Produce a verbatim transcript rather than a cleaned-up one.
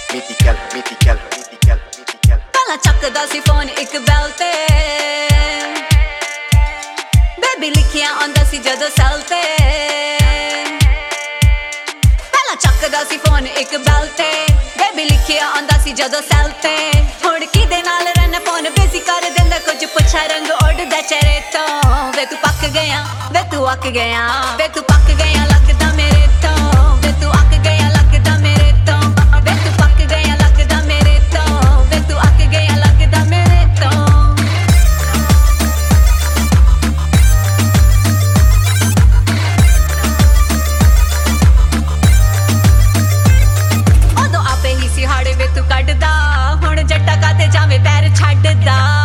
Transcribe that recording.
Mythical, mythical, mythical, mythical. ਪਹਿਲਾਂ ਚੱਕਦਾ ਸੀ phone ਇੱਕ ਬੈਲ ਤੇ ਬੇਬੀ ਲਿਖਿਆ ਆਉਂਦਾ ਸੀ ਜਦੋਂ ਸੈਲ ਤੇ ਪਹਿਲਾਂ ਚੱਕਦਾ ਸੀ ਫੋਨ ਇੱਕ ਬੈਲ ਤੇ ਬੇਬੀ ਲਿਖਿਆ ਆਉਂਦਾ ਸੀ ਜਦੋਂ ਸੈਲ ਤੇ ਹੁਣ ਕਿਹਦੇ ਨਾਲ ਰਹਿਣਾ ਫੋਨ ਬਿਜ਼ੀ ਕਰ ਦਿੰਦਾ ਕੁਝ ਪੁੱਛਾ ਰੰਗ ਉੱਡਦਾ ਚਿਹਰੇ ਤੋਂ ਵੇ ਤੂੰ ਪੱਕ ਗਿਆ ਵੇ ਤੂੰ ਅੱਕ ਗਿਆ ਵੇ ਤੂੰ ਪੱਕ ਗਿਆ ਲੱਗਦਾ ਮੇਰੇ ਤੋਂ ਵੇ ਤੂੰ ਅੱਕ ਗਿਆ ਲੱਗਦਾ ਮੇਰੇ ਤੋਂ ਵੇ ਤੂੰ ਪੱਕ ਗਿਆ ਲੱਗਦਾ ਮੇਰੇ ਤੋਂ ਵੇ ਤੂੰ ਅੱਕ ਗਿਆ ਲੱਗਦਾ ਮੇਰੇ ਤੋਂ ਉਦੋਂ ਆਪੇ ਹੀ ਸੀ ਹਾੜੇ ਵੇ ਤੂੰ ਕੱਢਦਾ ਹੁਣ ਜੱਟਾ ਕਾਤੇ ਜਾਵੇਂ ਪੈਰ ਛੱਡਦਾ